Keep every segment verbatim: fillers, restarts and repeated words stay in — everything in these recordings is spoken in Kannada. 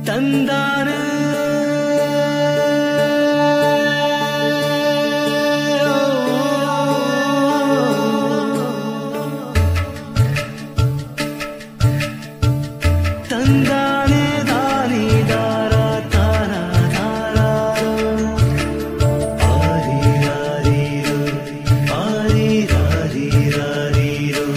ತಂದಾನ ತಂದಾನೆ ದಾನಿ ದಾರ ತಾರ ದಾರ ಆರಿ ರಾರೀರು ಆರಿ ರಾರಿ ರಾರೀರು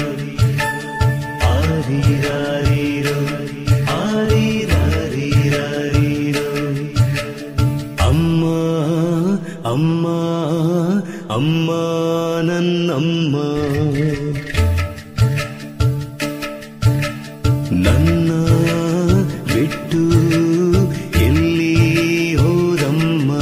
ಆರಿ ರಾರೀರು ಆರಿ ರಾರಿ ರಾರೀರು ಅಮ್ಮ ಅಮ್ಮ ಅಮ್ಮ ನನ್ನಮ್ಮ ನನ್ನ ಬಿಟ್ಟು ಎಲ್ಲಿ ಹೋದಮ್ಮ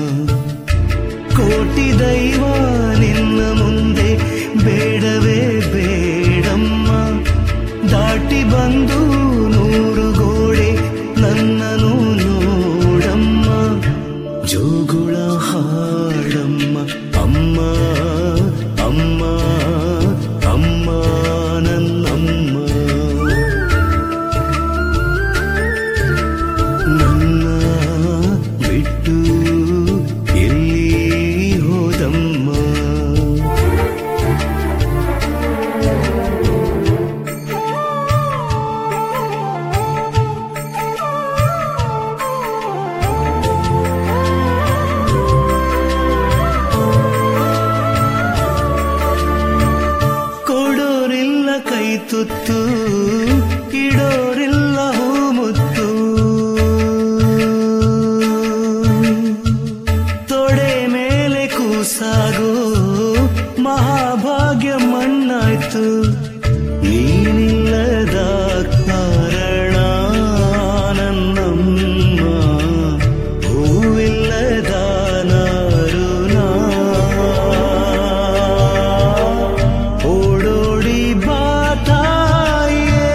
ಕೋಟಿ ದೈವ ನಿನ್ನ ಮುಂದೆ ಬೇಡವೇ ಬೇಡಮ್ಮ ದಾಟಿ ಬಂದು ನೂರು ಗೋಡೆ ನನ್ನನು ನೋಡಮ್ಮ ಜೋಗುಳ ಹಾಡಮ್ಮ ಅಮ್ಮ ಅಮ್ಮ ಅಮ್ಮ ನನ್ನಮ್ಮ ನನ್ನ ಬಿಟ್ಟು ಎಲ್ಲಿ ಹೋದಮ್ಮ ಕೊಡೋರಿಲ್ಲ ಕೈ ತುತ್ತು ಇಡೋರಿಲ್ಲ ಹೂ ಮುತ್ತು ತೊಡೆ ಮೇಲೆ ಕೂಸಾಗೋ ಮಹಾಭಾಗ್ಯ ಮಣ್ಣಾಯ್ತು ನೀನಿಲ್ಲದ ಕಾರಣ ನನ್ನಮ್ಮ ಹೂವಿಲ್ಲದ ನಾರುನ ಓಡೋಡಿ ಬಾ ತಾಯೇ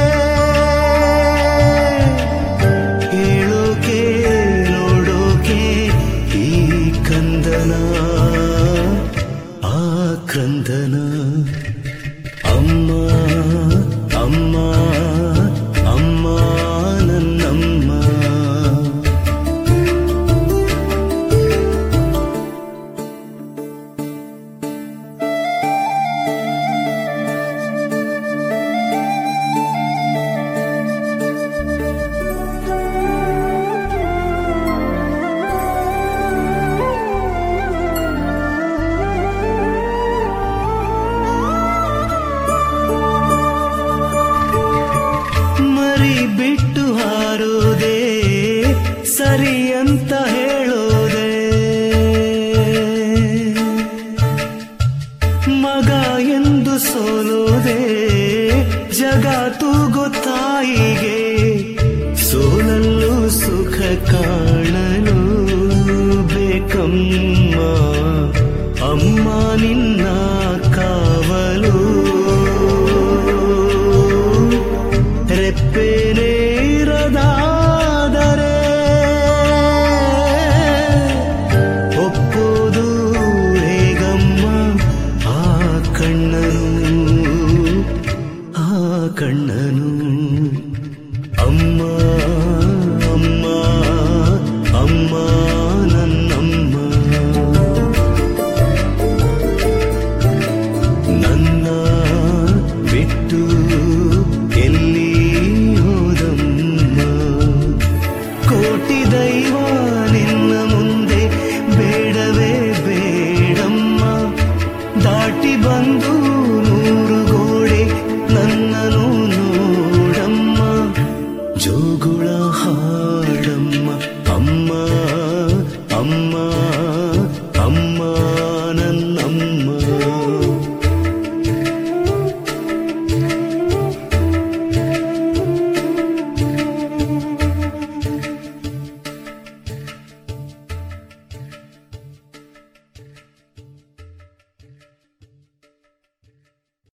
ಹೇಳೋಕೆ ನೋಡೋಕೆ ಈ ಕಂದನ ಆ ಕ್ರಂದನ ಅಮ್ಮ ಅಮ್ಮ ಅಮ್ಮ ನನ್ನಮ್ಮ ಮರಿ ಬಿಟ್ಟು ಹಾರೋದೆ ಸರಿ ಅಂತ